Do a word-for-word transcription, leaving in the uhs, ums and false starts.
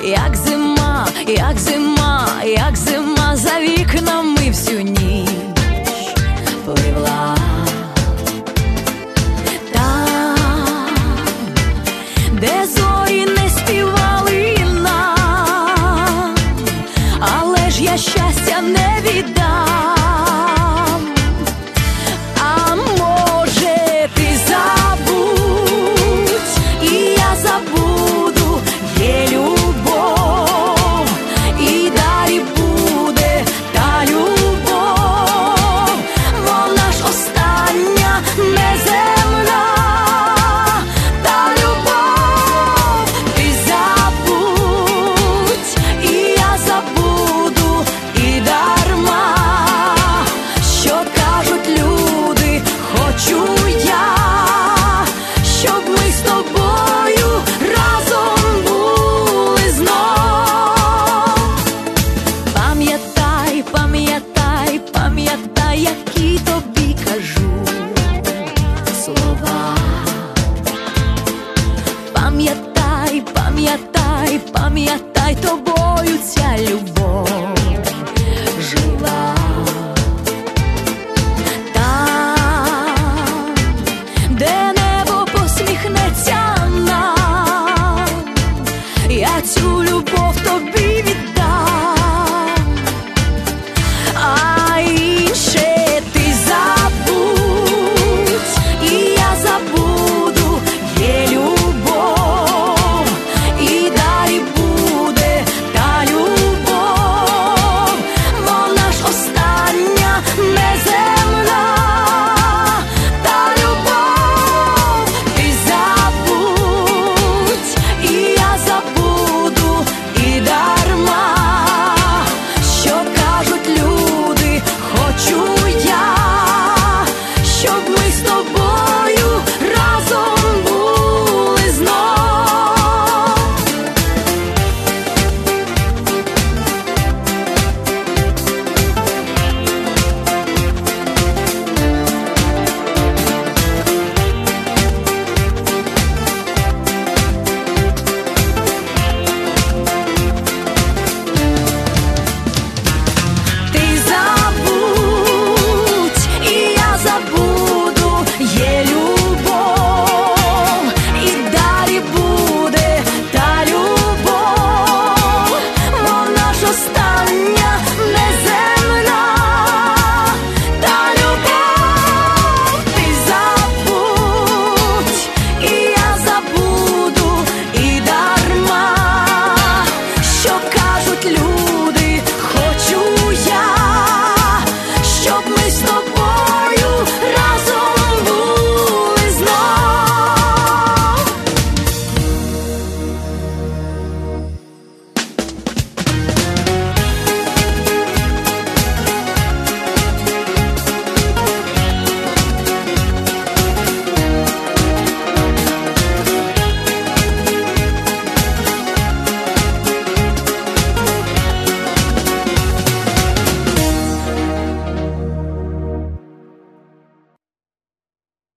як зима, як зима, як зима за вікнами всю ніч пливла. Там, де зорі не співали нам, але ж я щастя не віддам. А може ти забудь, і я забуду, є любов, і далі буде та любов, вона ж остання, неземна та любов. Ти забудь, і я забуду, і дарма, що кажуть люди, хочу я, щоб ми з тобою разом були знов. Пам'ятай, пам'ятай, пам'ятай, які тобі кажу слова. Пам'ятай, пам'ятай, пам'ятай, тобою ця любов жила. Там, де небо посміхнеться нам, я цю любов тобі